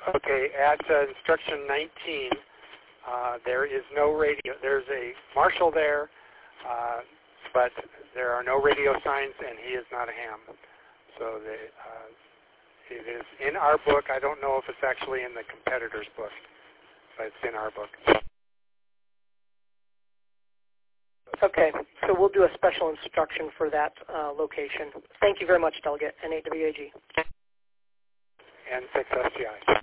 Okay, at instruction 19, there is no radio. There's a marshal there, but there are no radio signs, and he is not a ham. So it is in our book. I don't know if it's actually in the competitor's book, but it's in our book. Okay, so we'll do a special instruction for that location. Thank you very much, Delegate, N8WAG. And 6SGI.